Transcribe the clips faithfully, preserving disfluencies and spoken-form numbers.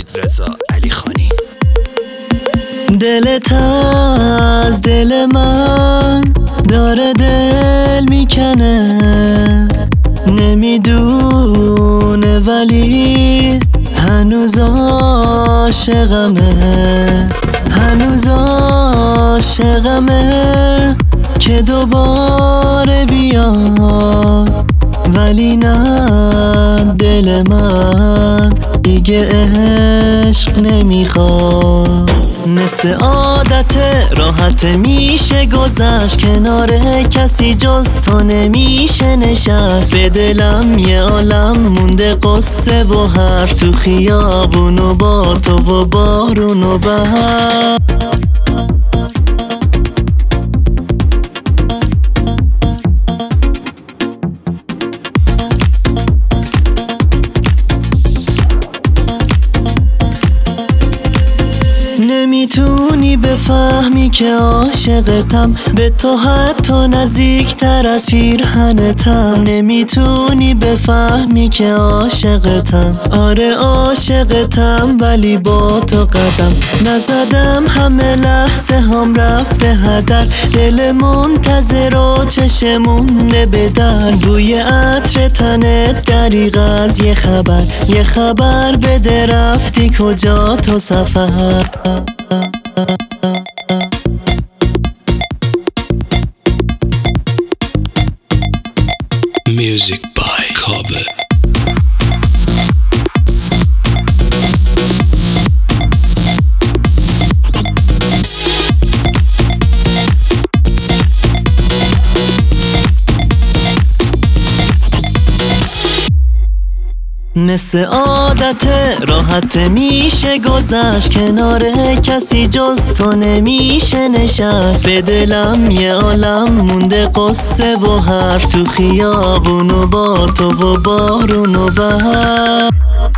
حمید رضا علیخانی. دلت از دل من داره دل میکنه، نمیدونه ولی هنوز عاشقمه، هنوز عاشقمه که دوباره بیاد. ولی نه، دل من دیگه عشق نمیخواد. مثل عادت راحت میشه گذشت، کنار کسی جز تو نمیشه نشست. به دلم یه عالم مونده قصه و حرف، تو خیابون و با تو و بارون و بهار. نمیتونی بفهمی که عاشقتم، به تو حتی نزدیکتر از پیرهنتم. نمیتونی بفهمی که عاشقتم، آره عاشقتم، ولی با تو قدم نزدم. همه لحظه هم رفته هدر، دل منتظر و چشمونه بدن. بوی عطر تنت دریغ از یه خبر، یه خبر بده رفتی کجا تو سفر. Music by Kobe. مثل عادت راحت میشه گذشت، کنار کسی جز تو نمیشه نشست. به دلم یه عالم مونده قصه و حرف، تو خیابون و با تو و بارون و بهار.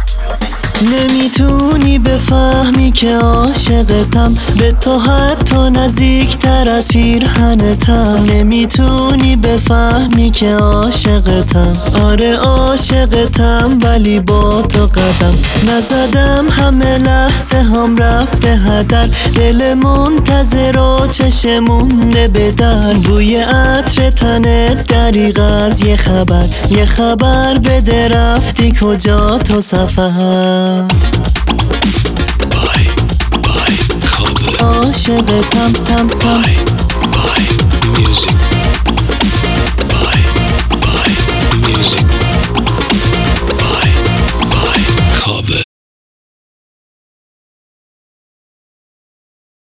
نمیتونی بفهمی که عاشقتم، به تو حتی نزدیکتر از پیرهنتم. نمیتونی بفهمی که عاشقتم، آره عاشقتم، ولی با تو قدم نزدم. همه لحظه هم رفته هدر، دل منتظر و چشمونه بدن. بوی عطر تنت دریغ از یه خبر، یه خبر بده رفتی کجا تو سفر. Bye, bye, Kobe. عاشقتم تم تم. Bye, bye, music.